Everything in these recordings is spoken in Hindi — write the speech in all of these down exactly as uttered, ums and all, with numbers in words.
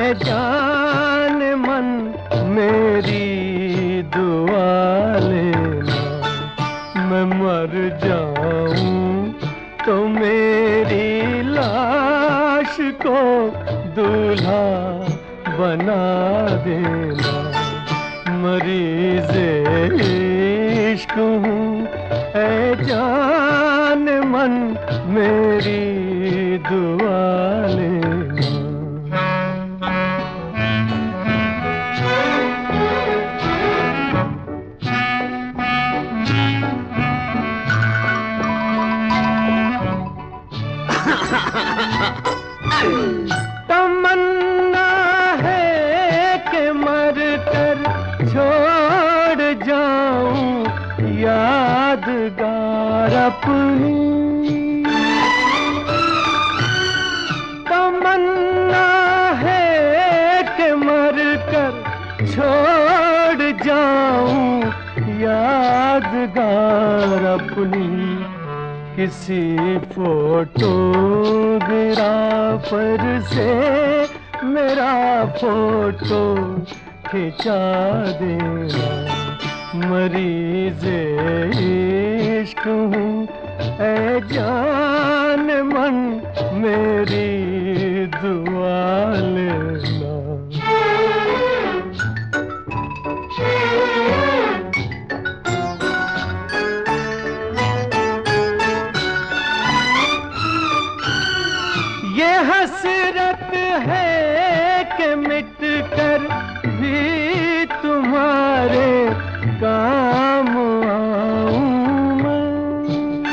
ऐ जान मन मेरी दुआ लेना, मैं मर जाऊं तो मेरी लाश को दूल्हा बना देना। मरीज़े इश्क हूँ ऐ जान मन मेरी दुआ लेना। तमन्ना है कि मर कर छोड़ जाऊं यादगार अपनी। तमन्ना है कि मर कर छोड़ जाऊं यादगार अपनी। किसी फोटोग्राफर से मेरा फोटो खिंचा देना। मरीज़े इश्क हूँ ऐ जान मन मेरी दुआ लेना। ये हसरत है कि मिट कर भी तुम्हारे काम आऊं मैं।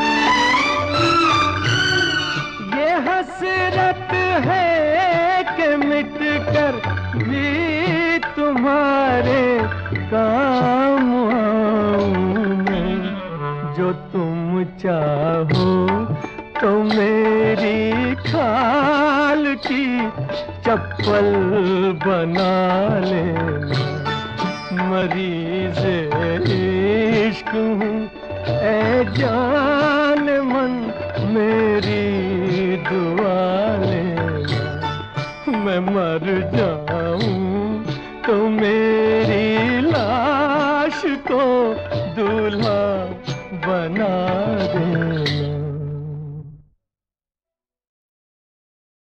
ये हसरत है कि मिट कर भी तुम्हारे काम आऊं मैं। जो तुम चाहो तो मेरी खाल की चप्पल बना लेना। मरीज़े इश्क हूँ ऐ जान मन मेरी दुआ लेना। मैं मर जाऊं तो मेरी